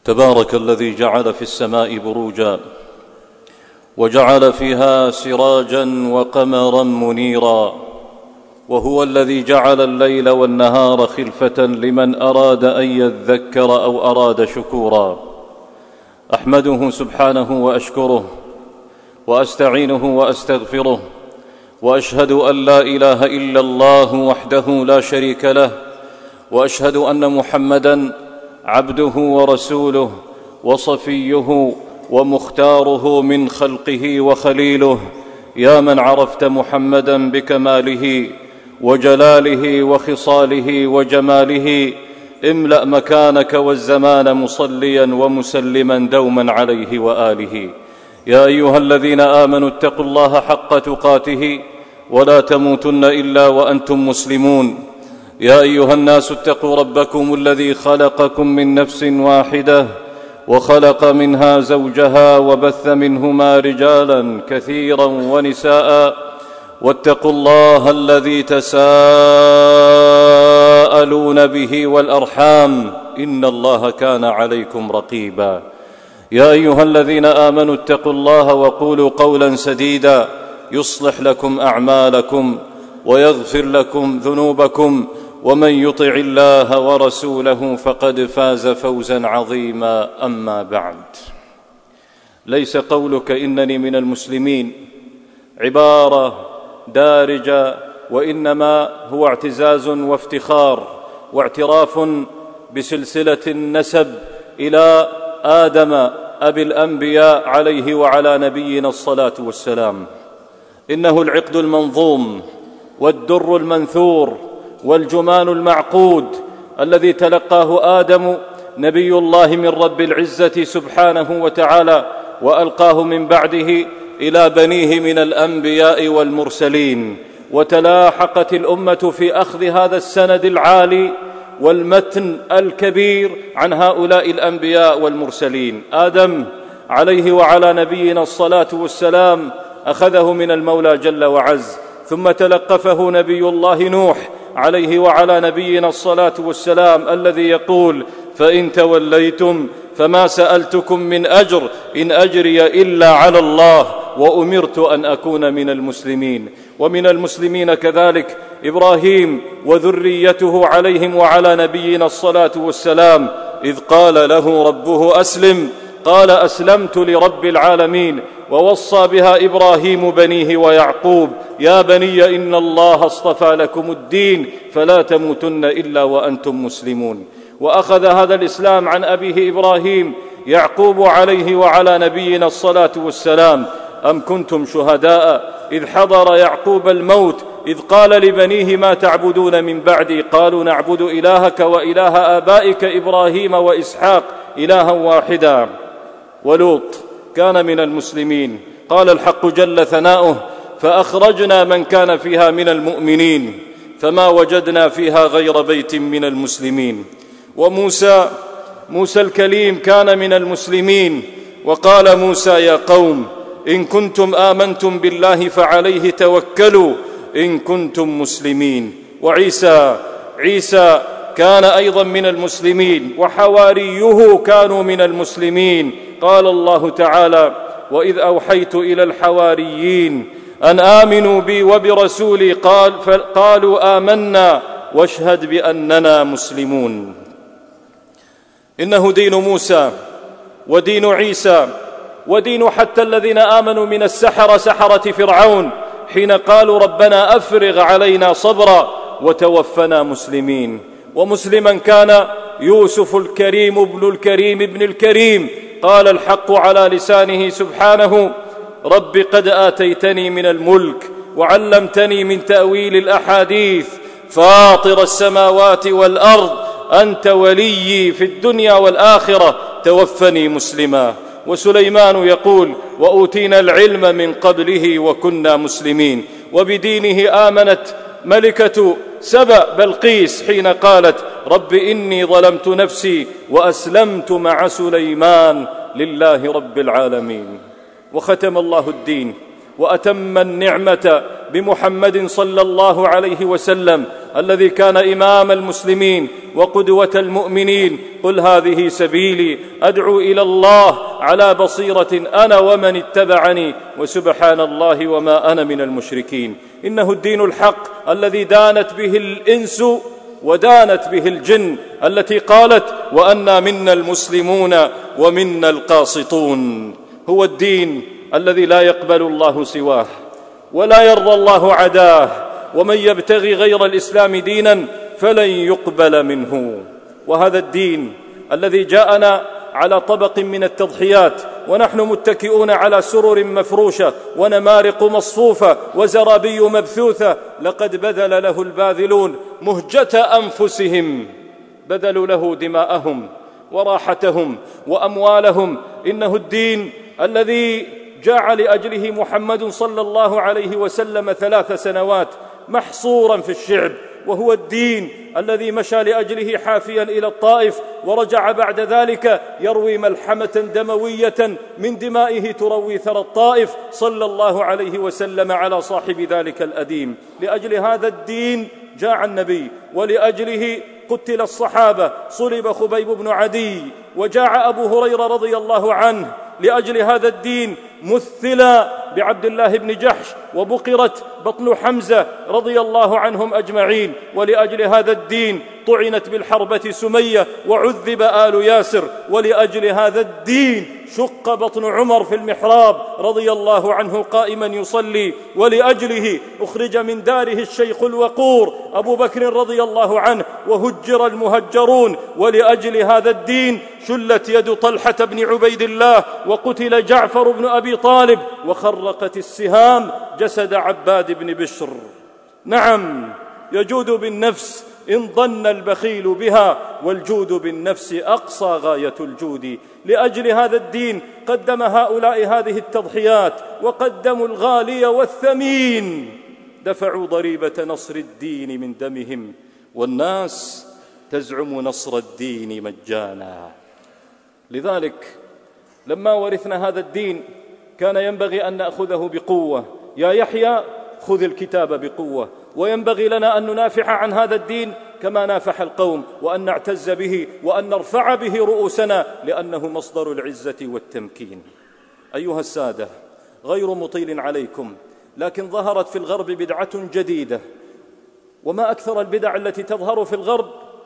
تبارك الذي جعل في السماء بروجا وجعل فيها سراجا وقمرا منيرا، وهو الذي جعل الليل والنهار خلفة لمن أراد أن يذكر أو أراد شكورا. أحمده سبحانه وأشكره وأستعينه وأستغفره، وأشهد أن لا إله إلا الله وحده لا شريك له، وأشهد أن محمدًا عبده ورسوله وصفيه ومختاره من خلقه وخليله. يا من عرفت محمدًا بكماله وجلاله وخصاله وجماله، املأ مكانك والزمان مصليا ومسلما دوما عليه وآله. يا أيها الذين آمنوا اتقوا الله حق تقاته ولا تموتن إلا وأنتم مسلمون. يا أيها الناس اتقوا ربكم الذي خلقكم من نفس واحدة وخلق منها زوجها وبث منهما رجالا كثيرا ونساء، واتقوا الله الذي تساءلون به والأرحام، إن الله كان عليكم رقيبا. يا أيها الذين آمنوا اتقوا الله وقولوا قولا سديدا يصلح لكم أعمالكم ويغفر لكم ذنوبكم، ومن يطع الله ورسوله فقد فاز فوزا عظيما. أما بعد، ليس قولك إنني من المسلمين عبارة دارجة، وإنما هو اعتزاز وافتخار واعتراف بسلسلة النسب إلى آدم أبي الأنبياء عليه وعلى نبينا الصلاة والسلام. إنه العقد المنظوم والدر المنثور والجمان المعقود الذي تلقاه آدم نبي الله من رب العزة سبحانه وتعالى، وألقاه من بعده إلى بنيه من الأنبياء والمرسلين، وتلاحقت الأمة في أخذ هذا السند العالي والمتن الكبير عن هؤلاء الأنبياء والمرسلين. آدم عليه وعلى نبينا الصلاة والسلام أخذه من المولى جل وعز، ثم تلقفه نبي الله نوح عليه وعلى نبينا الصلاة والسلام الذي يقول: فإن توليتم فما سألتكم من أجر إن أجري إلا على الله وأمرت أن أكون من المسلمين. ومن المسلمين كذلك إبراهيم وذريته عليهم وعلى نبينا الصلاة والسلام، إذ قال له ربه أسلم قال أسلمت لرب العالمين. ووصى بها إبراهيم بنيه ويعقوب: يا بني إن الله اصطفى لكم الدين فلا تموتن إلا وأنتم مسلمون. وأخذ هذا الإسلام عن أبيه إبراهيم يعقوب عليه وعلى نبينا الصلاة والسلام: أم كنتم شهداء إذ حضر يعقوب الموت إذ قال لبنيه ما تعبدون من بعدي قالوا نعبد إلهك وإله آبائك إبراهيم وإسحاق إلها واحدا. ولوط كان من المسلمين، قال الحق جل ثناؤه: فأخرجنا من كان فيها من المؤمنين فما وجدنا فيها غير بيت من المسلمين. وموسى الكليم كان من المسلمين، وقال موسى: يا قوم إن كنتم آمنتم بالله فعليه توكلوا إن كنتم مسلمين. وعيسى كان أيضا من المسلمين، وحواريه كانوا من المسلمين. قال الله تعالى: وإذ أوحيت إلى الحواريين أن آمنوا بي وبرسولي قالوا آمنا واشهد بأننا مسلمون. إنه دين موسى ودين عيسى ودين حتى الذين آمنوا من سحرة فرعون حين قالوا ربنا أفرغ علينا صبرا وتوفنا مسلمين. ومسلما كان يوسف الكريم ابن الكريم ابن الكريم، قال الحق على لسانه سبحانه: رب قد آتيتني من الملك وعلمتني من تأويل الأحاديث، فاطر السماوات والأرض أنت وليي في الدنيا والآخرة توفني مسلما. وسليمان يقول: وأوتينا العلم من قبله وكنا مسلمين. وبدينه آمنت ملكة سبأ بلقيس حين قالت: رب إني ظلمت نفسي وأسلمت مع سليمان لله رب العالمين. وختم الله الدين وأتم النعمة بمحمد صلى الله عليه وسلم الذي كان إمام المسلمين وقدوة المؤمنين: قل هذه سبيلي أدعو إلى الله على بصيرة أنا ومن اتبعني وسبحان الله وما أنا من المشركين. إنه الدين الحق الذي دانت به الإنس ودانت به الجن، التي قالت: وأنا منا المسلمون ومنا القاسطون. هو الدين الذي لا يقبل الله سواه ولا يرضى الله عداه، ومن يبتغي غير الإسلام دينا فلن يقبل منه. وهذا الدين الذي جاءنا على طبق من التضحيات ونحن متكئون على سرر مفروشة ونمارق مصفوفة وزرابي مبثوثة، لقد بذل له الباذلون مهجة أنفسهم، بذلوا له دماءهم وراحتهم وأموالهم. إنه الدين الذي جاء لأجله محمد صلى الله عليه وسلم 3 سنوات محصورا في الشعب، وهو الدين الذي مشى لأجله حافيا إلى الطائف ورجع بعد ذلك يروي ملحمة دموية من دمائه تروي ثرى الطائف صلى الله عليه وسلم على صاحب ذلك الأديم. لأجل هذا الدين جاء النبي، ولأجله قتل الصحابة، صلب خبيب بن عدي، وجاء أبو هريرة رضي الله عنه لأجل هذا الدين مثلا بعبد الله بن جحش، وبقرت بطن حمزة رضي الله عنهم أجمعين. ولأجل هذا الدين طعنت بالحربة سمية وعذب آل ياسر. ولأجل هذا الدين شق بطن عمر في المحراب رضي الله عنه قائما يصلي. ولأجله أخرج من داره الشيخ الوقور أبو بكر رضي الله عنه وهجر المهجرون. ولأجل هذا الدين شلت يد طلحة بن عبيد الله وقتل جعفر بن أبي طالب وخرقت السهام جسد عباد بن بشر. نعم، يجود بالنفس إن ظن البخيل بها، والجود بالنفس أقصى غاية الجود. لأجل هذا الدين قدم هؤلاء هذه التضحيات، وقدموا الغالي والثمين، دفعوا ضريبة نصر الدين من دمهم، والناس تزعم نصر الدين مجانا. لذلك لما ورثنا هذا الدين كان ينبغي أن نأخذه بقوة. يا يحيى خذ الكتاب بقوة. وينبغي لنا أن ندافع عن هذا الدين كما نافح القوم، وأن نعتز به، وأن نرفع به رؤوسنا، لأنه مصدر العزة والتمكين. أيها السادة، غير مطيل عليكم، لكن ظهرت في الغرب بدعة جديدة، وما أكثر البدع التي تظهر في الغرب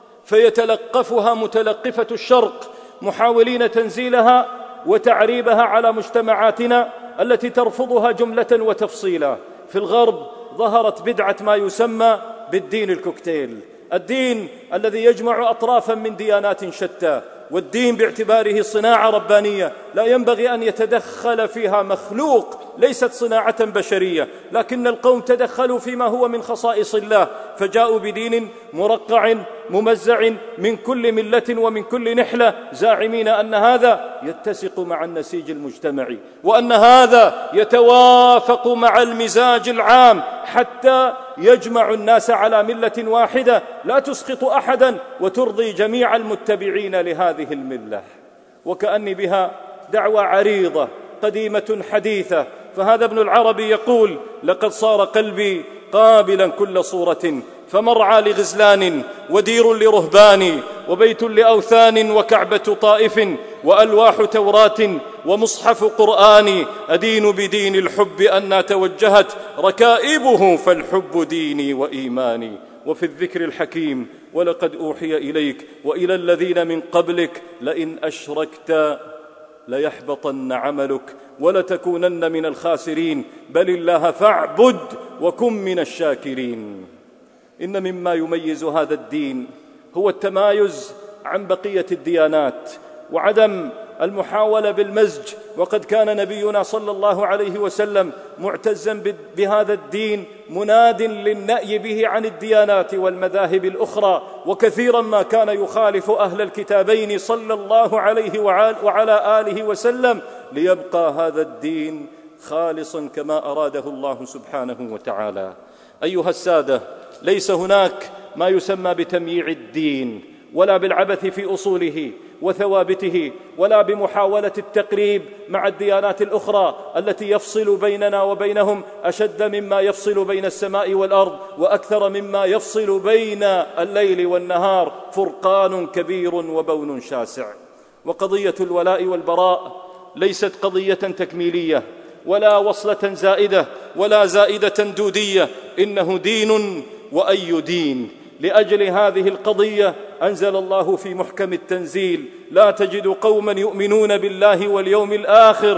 فيتلقفها متلقفة الشرق محاولين تنزيلها وتعريبها على مجتمعاتنا التي ترفضها جملة وتفصيلا. في الغرب ظهرت بدعة ما يسمى بالدين الكوكتيل، الدين الذي يجمع أطرافا من ديانات شتى، والدين باعتباره صناعة ربانية لا ينبغي أن يتدخل فيها مخلوق، ليست صناعة بشرية، لكن القوم تدخلوا فيما هو من خصائص الله، فجاءوا بدين مرقع ممزع من كل ملة ومن كل نحلة، زاعمين أن هذا يتسق مع النسيج المجتمعي، وأن هذا يتوافق مع المزاج العام، حتى يجمع الناس على ملة واحدة لا تسقط أحدا وترضي جميع المتبعين لهذه الملة. وكأن بها دعوة عريضة قديمة حديثة. فهذا ابن العربي يقول: لقد صار قلبي قابلا كل صورة، فمرعى لغزلان ودير لرهبان وبيت لأوثان وكعبة طائف وألواح توراة ومصحف قرآن، أدين بدين الحب أنى توجهت ركائبه فالحب ديني وإيماني. وفي الذكر الحكيم: ولقد أوحي إليك وإلى الذين من قبلك لئن أشركت ليحبطن عملك ولتكونن من الخاسرين بل الله فاعبد وكن من الشاكرين. إن مما يميز هذا الدين هو التمايز عن بقية الديانات وعدم المحاولة بالمزج، وقد كان نبينا صلى الله عليه وسلم معتزا بهذا الدين مناد للنأي به عن الديانات والمذاهب الأخرى، وكثيرا ما كان يخالف أهل الكتابين صلى الله عليه وعلى آله وسلم ليبقى هذا الدين خالصا كما أراده الله سبحانه وتعالى. أيها السادة، ليس هناك ما يسمى بتمييع الدين ولا بالعبث في أصوله وثوابته، ولا بمحاولة التقريب مع الديانات الأخرى التي يفصل بيننا وبينهم أشد مما يفصل بين السماء والأرض، وأكثر مما يفصل بين الليل والنهار، فرقان كبير وبون شاسع. وقضية الولاء والبراء ليست قضية تكميلية ولا وصلة زائدة ولا زائدة دودية، إنه دين وأي دين. لأجل هذه القضية أنزل الله في محكم التنزيل: لا تجد قوما يؤمنون بالله واليوم الآخر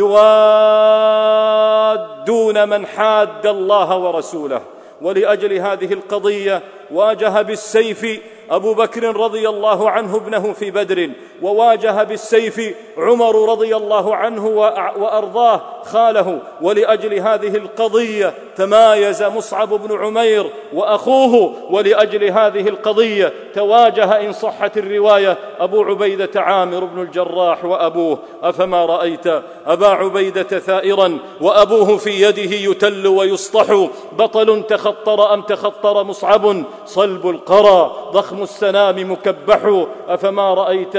يوادون من حاد الله ورسوله. ولأجل هذه القضية واجه بالسيف أبو بكر رضي الله عنه ابنه في بدر، وواجه بالسيف عمر رضي الله عنه وأرضاه خاله. ولأجل هذه القضية تمايز مصعب بن عمير وأخوه، ولأجل هذه القضية تواجه إن صحت الرواية أبو عبيدة عامر بن الجراح وأبوه. أفما رأيت أبا عبيدة ثائرا وأبوه في يده يتل ويسطح، بطل تخطر أم تخطر مصعب، صلب القرى ضخم السنام مكبح. أفما رأيت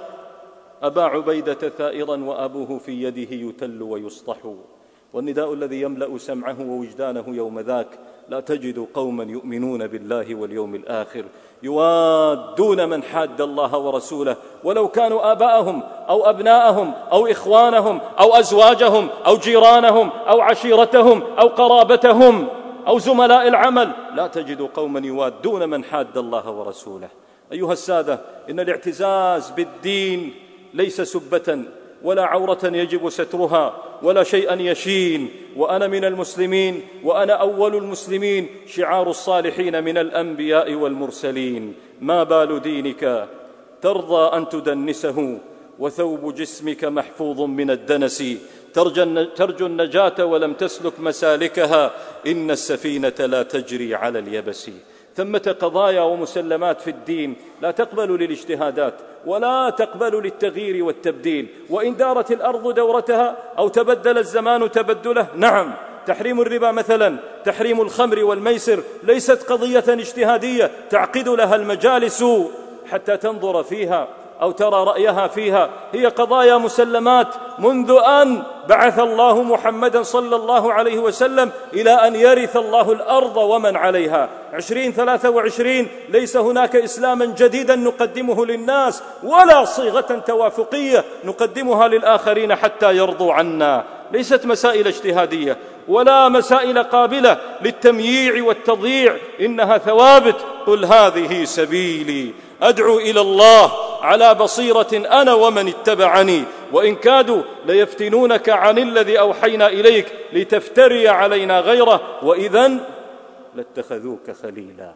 أبا عبيدة ثائرا وأبوه في يده يتل ويسطح. والنداء الذي يملأ سمعه ووجدانه يوم ذاك: لا تجد قوما يؤمنون بالله واليوم الآخر يوادون من حاد الله ورسوله ولو كانوا آباءهم أو أبناءهم أو إخوانهم أو أزواجهم أو جيرانهم أو عشيرتهم أو قرابتهم أو زملاء العمل. لا تجد قوما يوادون من حاد الله ورسوله. أيها السادة، إن الاعتزاز بالدين ليس سبة ولا عورة يجب سترها ولا شيئا يشين. وأنا من المسلمين وأنا أول المسلمين، شعار الصالحين من الأنبياء والمرسلين. ما بال دينك ترضى أن تدنسه وثوب جسمك محفوظ من الدنس، ترجو النجاة ولم تسلك مسالكها، إن السفينة لا تجري على اليبس. ثمة قضايا ومسلمات في الدين لا تقبل للاجتهادات ولا تقبل للتغيير والتبديل. وإن دارت الأرض دورتها أو تبدل الزمان تبدله، نعم، تحريم الربا مثلا، تحريم الخمر والميسر ليست قضية اجتهادية تعقد لها المجالس حتى تنظر فيها أو ترى رأيها فيها. هي قضايا مسلمات منذ أن بعث الله محمدا صلى الله عليه وسلم إلى أن يرث الله الأرض ومن عليها. 2023 ليس هناك إسلاما جديدا نقدمه للناس ولا صيغة توافقية نقدمها للآخرين حتى يرضوا عنا. ليست مسائل اجتهادية ولا مسائل قابلة للتمييع والتضييع، إنها ثوابت. قل هذه سبيلي أدعو إلى الله على بصيرة أنا ومن اتبعني، وإن كادوا ليفتنونك عن الذي أوحينا إليك لتفتري علينا غيره، وإذن لاتخذوك خليلا.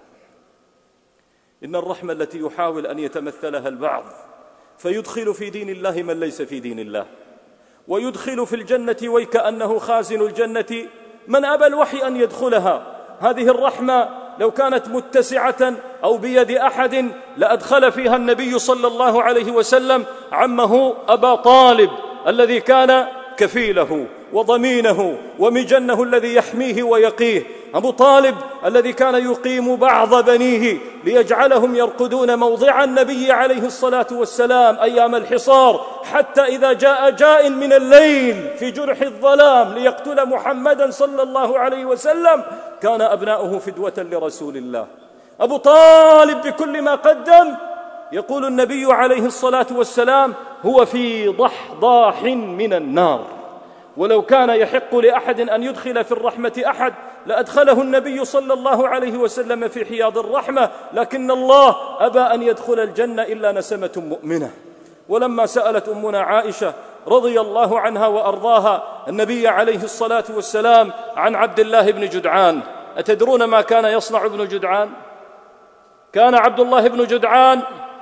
إن الرحمة التي يحاول أن يتمثلها البعض فيدخل في دين الله من ليس في دين الله، ويدخل في الجنة ويكأنه خازن الجنة من أبى الوحي أن يدخلها. هذه الرحمة لو كانت متسعة أو بيد أحد لأدخل فيها النبي صلى الله عليه وسلم عمه أبا طالب الذي كان كفيله وضمينه ومجنه الذي يحميه ويقيه. أبو طالب الذي كان يقيم بعض بنيه ليجعلهم يرقدون موضع النبي عليه الصلاة والسلام أيام الحصار، حتى إذا جاء جاء من الليل في جرح الظلام ليقتل محمدا صلى الله عليه وسلم كان أبناؤه فدوة لرسول الله. أبو طالب بكل ما قدم، يقول النبي عليه الصلاة والسلام: هو في ضحضاح من النار. ولو كان يحق لأحد أن يدخل في الرحمة أحد لأدخله النبي صلى الله عليه وسلم في حياض الرحمة، لكن الله أبى أن يدخل الجنة إلا نسمة مؤمنة. ولما سألت أمنا عائشة رضي الله عنها وأرضاها النبي عليه الصلاة والسلام عن عبد الله بن جدعان، أتدرون ما كان يصنع ابن جدعان؟ كان عبد الله بن جدعان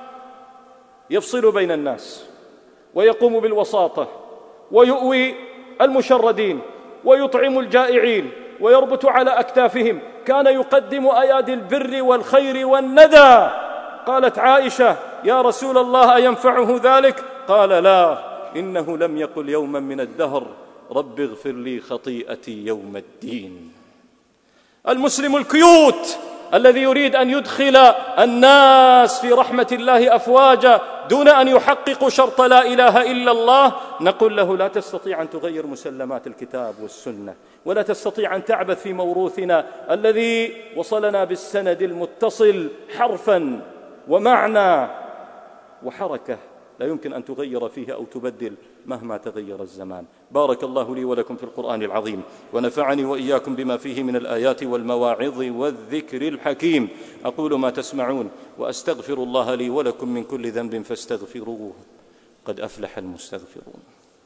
يفصل بين الناس ويقوم بالوساطة ويؤوي المشردين ويطعم الجائعين ويربط على أكتافهم، كان يقدم أيادي البر والخير والندى. قالت عائشة: يا رسول الله أينفعه ذلك؟ قال: لا، إنه لم يقل يوما من الدهر رب اغفر لي خطيئتي يوم الدين. المسلم الكيوت الذي يريد أن يدخل الناس في رحمة الله أفواجا دون أن يحققوا شرط لا إله إلا الله، نقول له لا تستطيع أن تغير مسلمات الكتاب والسنة، ولا تستطيع أن تعبث في موروثنا الذي وصلنا بالسند المتصل حرفا ومعنى وحركة لا يمكن أن تغير فيه أو تبدل مهما تغير الزمان. بارك الله لي ولكم في القرآن العظيم، ونفعني وإياكم بما فيه من الآيات والمواعظ والذكر الحكيم. أقول ما تسمعون وأستغفر الله لي ولكم من كل ذنب فاستغفروه، قد أفلح المستغفرون.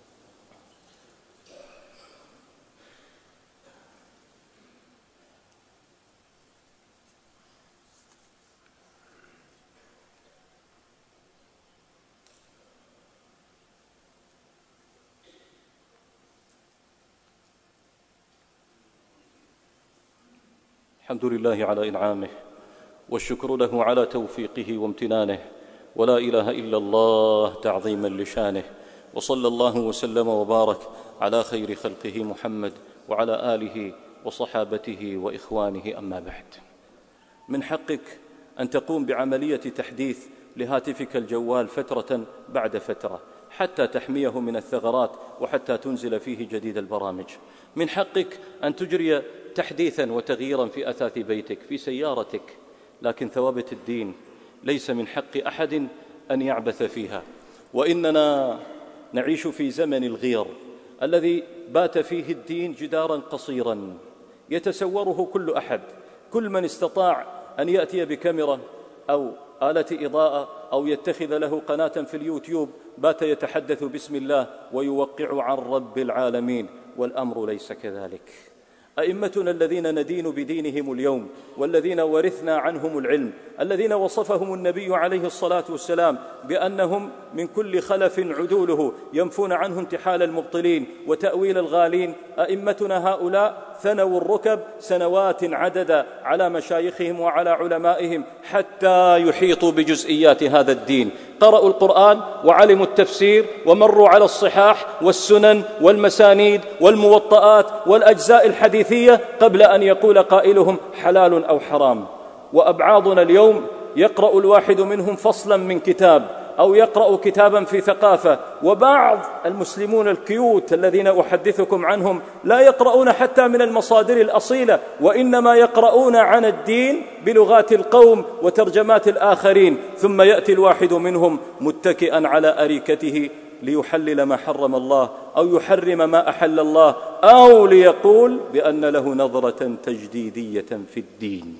الحمد لله على إنعامه، والشكر له على توفيقه وامتنانه، ولا إله إلا الله تعظيما لشانه، وصلى الله وسلم وبارك على خير خلقه محمد وعلى آله وصحابته وإخوانه. أما بعد، من حقك أن تقوم بعملية تحديث لهاتفك الجوال فترة بعد فترة حتى تحميه من الثغرات وحتى تنزل فيه جديد البرامج. من حقك أن تجري تحديثا وتغييرا في أثاث بيتك، في سيارتك، لكن ثوابت الدين ليس من حق أحد أن يعبث فيها. وإننا نعيش في زمن الغير الذي بات فيه الدين جدارا قصيرا يتسوره كل أحد. كل من استطاع أن يأتي بكاميرا أو آلة إضاءة أو يتخذ له قناة في اليوتيوب بات يتحدث باسم الله ويوقع عن رب العالمين، والأمر ليس كذلك. أئمتنا الذين ندين بدينهم اليوم، والذين ورثنا عنهم العلم، الذين وصفهم النبي عليه الصلاة والسلام بأنهم من كل خلف عدوله ينفون عنه انتحال المبطلين وتأويل الغالين، أئمتنا هؤلاء ثنوا الركب سنوات عددا على مشايخهم وعلى علمائهم حتى يحيطوا بجزئيات هذا الدين. قرأوا القرآن وعلموا التفسير ومروا على الصحاح والسنن والمسانيد والموطئات والأجزاء الحديثية قبل أن يقول قائلهم حلال أو حرام. وأبعاضنا اليوم يقرأ الواحد منهم فصلا من كتاب أو يقرأ كتابا في ثقافة، وبعض المسلمون الكيوت الذين أحدثكم عنهم لا يقرؤون حتى من المصادر الأصيلة، وإنما يقرؤون عن الدين بلغات القوم وترجمات الآخرين. ثم يأتي الواحد منهم متكئا على أريكته ليحلل ما حرم الله أو يحرم ما أحل الله، أو ليقول بأن له نظرة تجديدية في الدين.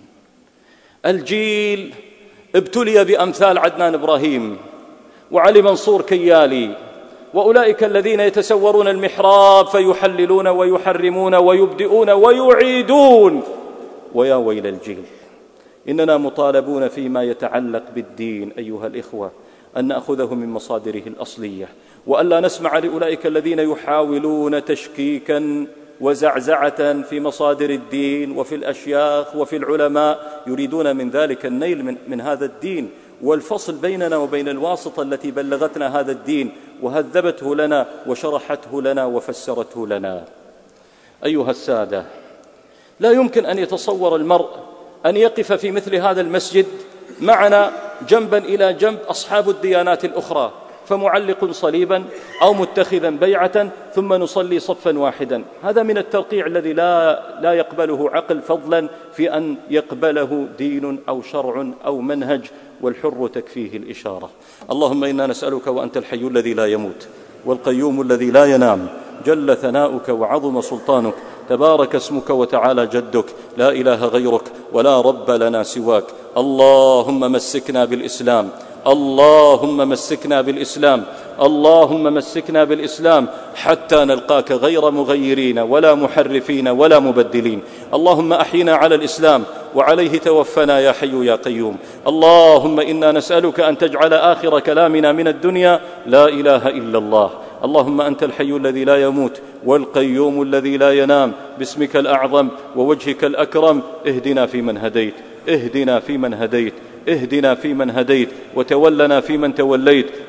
الجيل ابتلي بأمثال عدنان إبراهيم وعلي منصور كيالي، وأولئك الذين يتسورون المحراب فيحللون ويحرمون ويبدئون ويعيدون. ويا ويل الجيل، إننا مطالبون فيما يتعلق بالدين أيها الإخوة أن نأخذه من مصادره الأصلية، وألا نسمع لأولئك الذين يحاولون تشكيكا وزعزعة في مصادر الدين وفي الأشياخ وفي العلماء، يريدون من ذلك النيل من هذا الدين والفصل بيننا وبين الواسطة التي بلغتنا هذا الدين وهذبته لنا وشرحته لنا وفسرته لنا. أيها السادة، لا يمكن أن يتصور المرء أن يقف في مثل هذا المسجد معنا جنبا إلى جنب أصحاب الديانات الأخرى فمعلق صليبا أو متخذا بيعة ثم نصلي صفا واحدا. هذا من الترقيع الذي لا يقبله عقل، فضلا في أن يقبله دين أو شرع أو منهج، والحر تكفيه الإشارة. اللهم إنا نسألك وأنت الحي الذي لا يموت والقيوم الذي لا ينام، جل ثناؤك وعظم سلطانك، تبارك اسمك وتعالى جدك، لا إله غيرك ولا رب لنا سواك. اللهم مسكنا بالإسلام، اللهم مسكنا بالإسلام، اللهم مسكنا بالإسلام حتى نلقاك غير مغيرين ولا محرفين ولا مبدلين. اللهم أحينا على الإسلام وعليه توفنا يا حي يا قيوم. اللهم إنا نسألك أن تجعل آخر كلامنا من الدنيا لا إله إلا الله. اللهم أنت الحي الذي لا يموت والقيوم الذي لا ينام، باسمك الأعظم ووجهك الأكرم اهدنا فيمن هديت، اهدنا فيمن هديت، اهدنا فيمن هديت، وتولنا فيمن توليت،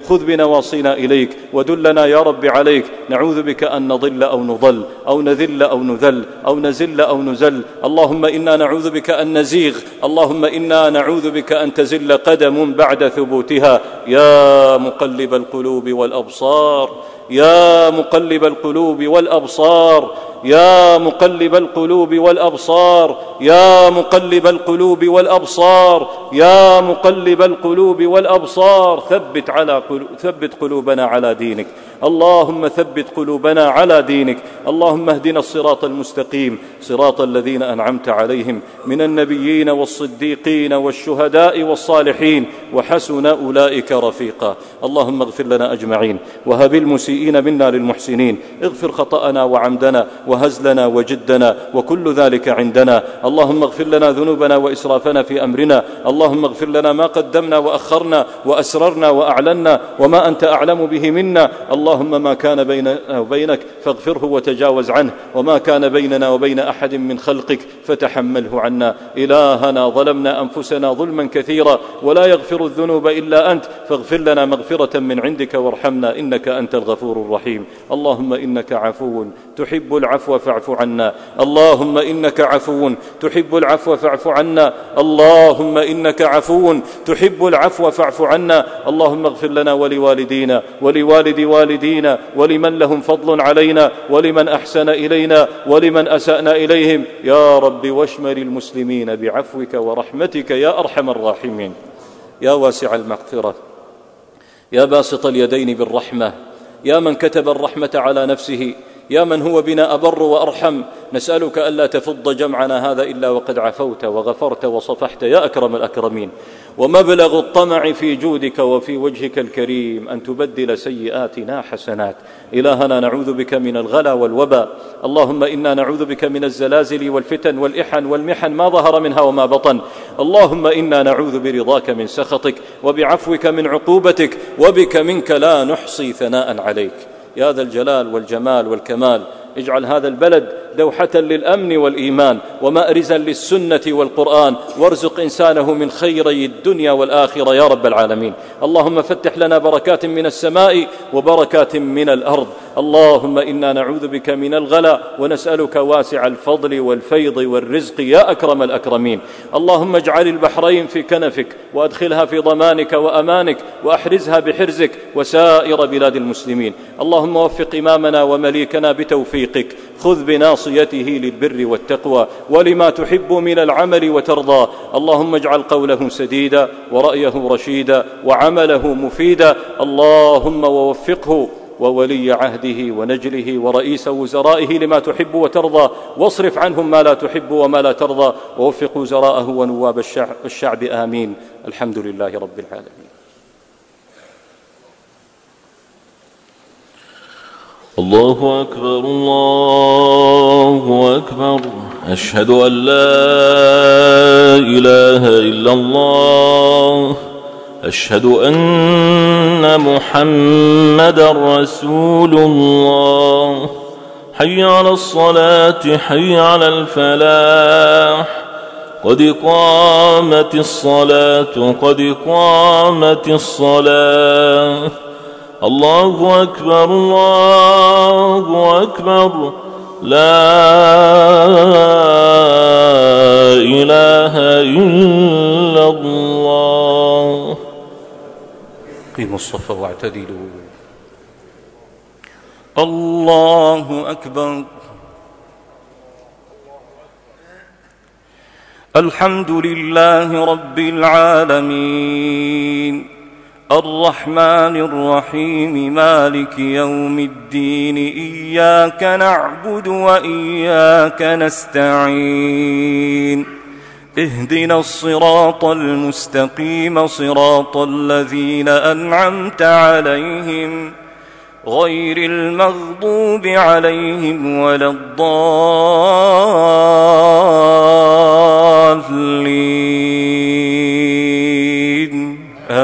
خذ بنواصينا إليك ودلنا يا رب عليك. نعوذ بك أن نضل أو نضل أو نذل أو نذل أو نزل أو نزل. اللهم إنا نعوذ بك أن نزيغ، اللهم إنا نعوذ بك أن تزل قدم بعد ثبوتها. يا مقلب القلوب والأبصار، يا مقلب القلوب والأبصار، يا مقلب القلوب والأبصار، يا مقلب القلوب والأبصار، يا مقلب القلوب والأبصار، ثبت قلوبنا على دينك. اللهم ثبت قلوبنا على دينك. اللهم اهدنا الصراط المستقيم، صراط الذين أنعمت عليهم من النبيين والصديقين والشهداء والصالحين، وحسن أولئك رفيقا. اللهم اغفر لنا أجمعين، وهب المسيئين منا للمحسنين، اغفر خطأنا وعمدنا وهزلنا وجدنا وكل ذلك عندنا. اللهم اغفر لنا ذنوبنا وإسرافنا في أمرنا. اللهم اغفر لنا ما قدمنا وأخرنا وأسررنا وأعلنا وما أنت أعلم به منا. اللهم ما كان بيننا وبينك فاغفره وتجاوز عنه، وما كان بيننا وبين أحد من خلقك فتحمله عنا. إلهنا ظلمنا أنفسنا ظلما كثيرا ولا يغفر الذنوب إلا أنت، فاغفر لنا مغفرة من عندك وارحمنا إنك أنت الغفور الرحيم. اللهم إنك عفو تحب العفو فاعف عنا. اللهم إنك عفو تحب العفو فاعف عنا. اللهم إنك عفو تحب العفو فاعف عنا. اللهم اغفر لنا ولوالدينا ولوالد والدينا ولمن لهم فضل علينا ولمن أحسن إلينا ولمن أسأنا إليهم يا رب، واشمل المسلمين بعفوك ورحمتك يا أرحم الراحمين. يا واسع المغفرة، يا باسط اليدين بالرحمة، يا من كتب الرحمة على نفسه، يا من هو بنا أبر وأرحم، نسألك ألا تفض جمعنا هذا إلا وقد عفوت وغفرت وصفحت يا أكرم الأكرمين. ومبلغ الطمع في جودك وفي وجهك الكريم أن تبدل سيئاتنا حسنات. إلهنا نعوذ بك من الغلا والوباء. اللهم إنا نعوذ بك من الزلازل والفتن والإحن والمحن ما ظهر منها وما بطن. اللهم إنا نعوذ برضاك من سخطك وبعفوك من عقوبتك، وبك منك لا نحصي ثناء عليك. يا ذا الجلال والجمال والكمال، اجعل هذا البلد دوحة للأمن والإيمان ومأرزا للسنة والقرآن، وارزق إنسانه من خيري الدنيا والآخرة يا رب العالمين. اللهم فتح لنا بركات من السماء وبركات من الأرض. اللهم إنا نعوذ بك من الغلا ونسألك واسع الفضل والفيض والرزق يا أكرم الأكرمين. اللهم اجعل البحرين في كنفك وأدخلها في ضمانك وأمانك وأحرزها بحرزك وسائر بلاد المسلمين. اللهم وفق إمامنا ومليكنا بتوفيقك، خذ بناصيته للبر والتقوى ولما تحب من العمل وترضى. اللهم اجعل قوله سديدا ورأيه رشيدا وعمله مفيدا. اللهم ووفقه وولي عهده ونجله ورئيس وزرائه لما تحب وترضى، واصرف عنهم ما لا تحب وما لا ترضى، ووفق وزراءه ونواب الشعب آمين. الحمد لله رب العالمين. الله أكبر الله أكبر، أشهد أن لا إله إلا الله، أشهد أن محمدا رسول الله. حي على الصلاة حي على الفلاح، قد قامت الصلاة قد قامت الصلاة. الله أكبر الله أكبر، لا إله إلا الله. قيموا الصف واعتدلوا. الله أكبر. الحمد لله رب العالمين، الرحمن الرحيم، مالك يوم الدين، إياك نعبد وإياك نستعين، اهدنا الصراط المستقيم، صراط الذين أنعمت عليهم غير المغضوب عليهم ولا الضالين.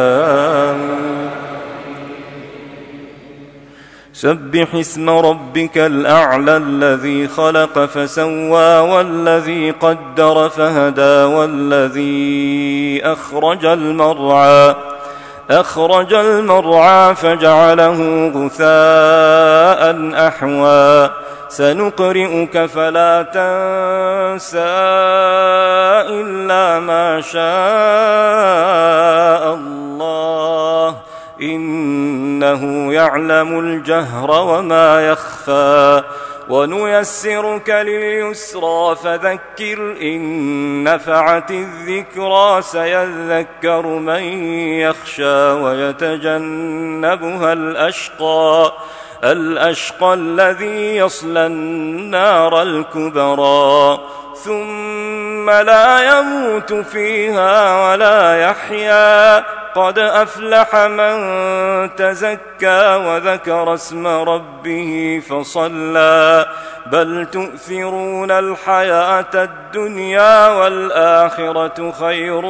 سبح اسم ربك الأعلى الذي خلق فسوى والذي قدر فهدى والذي أخرج المرعى أخرج المرعى فجعله غثاء أحوى سنقرئك فلا تنسى إلا ما شاء الله إنه يعلم الجهر وما يخفى ونيسرك لليسرى فذكر إن نفعت الذكرى سيذكر من يخشى ويتجنبها الأشقى الذي يصلى النار الكبرى ثم لا يموت فيها ولا يحيا قد أفلح من تزكى وذكر اسم ربه فصلى بل تؤثرون الحياة الدنيا والآخرة خير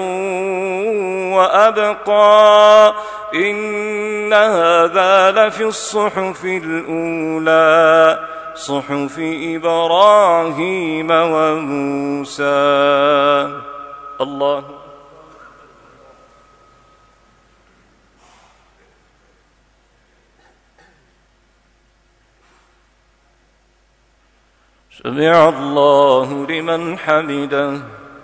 وأبقى إن هذا لفي الصحف الأولى صحف إبراهيم وموسى. الله سمع الله لمن حمده.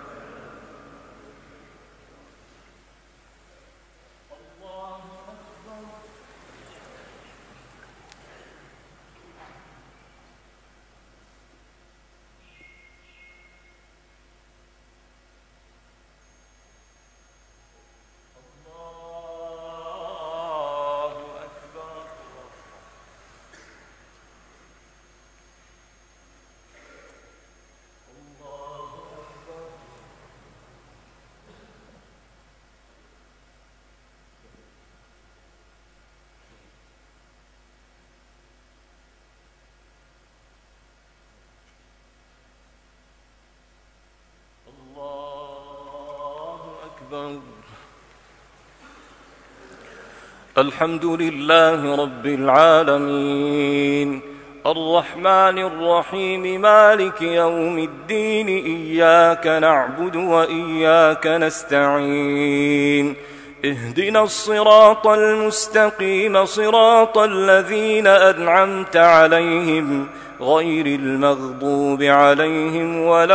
الحمد لله رب العالمين الرحمن الرحيم مالك يوم الدين إياك نعبد وإياك نستعين اهدنا الصراط المستقيم صراط الذين أنعمت عليهم غير المغضوب عليهم ولا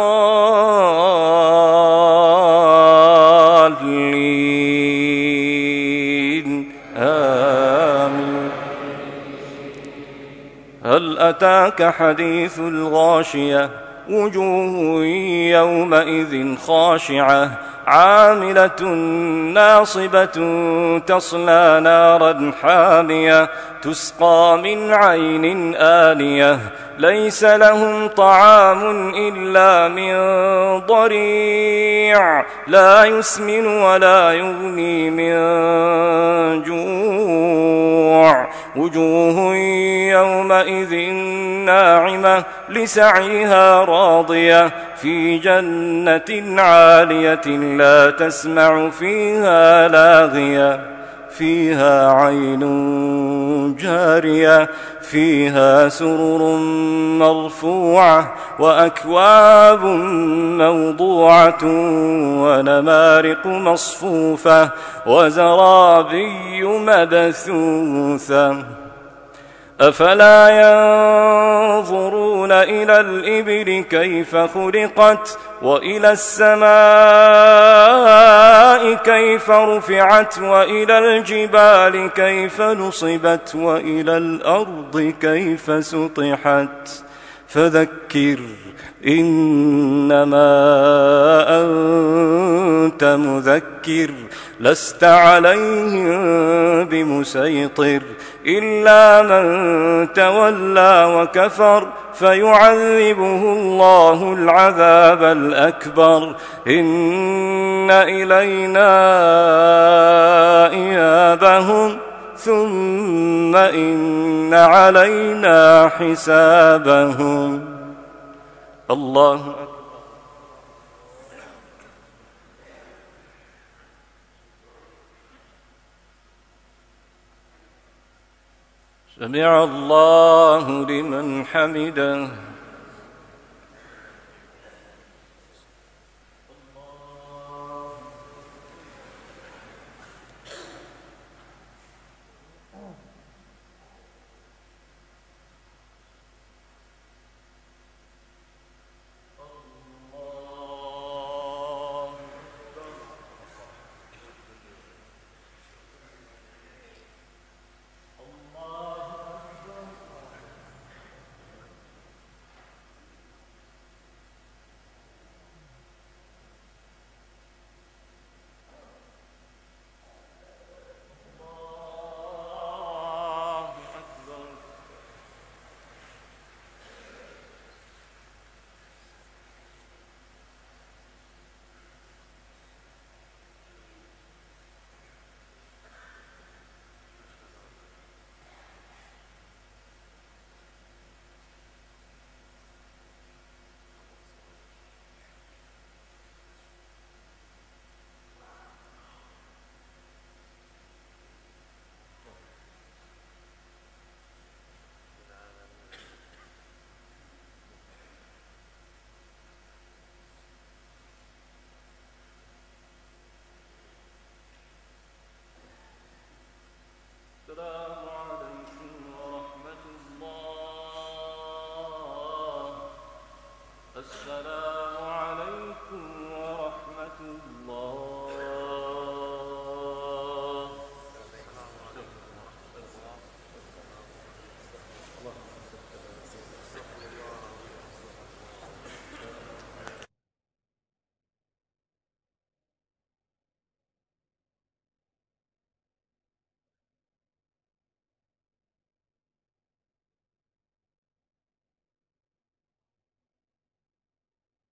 الضالين آمين. هل أتاك حديث الغاشية وجوه يومئذ خاشعة عاملة ناصبة تصلى نارا حامية تسقى من عين آنية ليس لهم طعام إلا من ضريع لا يسمن ولا يغني من جوع وجوه يومئذ ناعمة لسعيها راضية في جنة عالية لا تسمع فيها لاغية فيها عين جارية فيها سرر مرفوعة وأكواب موضوعة ونمارق مصفوفة وزرابي مبثوثة أفلا ينظرون إلى الإبل كيف خلقت وإلى السماء كيف رفعت وإلى الجبال كيف نصبت وإلى الأرض كيف سطحت فذكر إنما أنت مذكر لست عليهم بمسيطر إلا من تولى وكفر فيعذبه الله العذاب الأكبر إن إلينا إيابهم ثم إن علينا حسابهم. الله أكبر. سمع الله لمن حمده.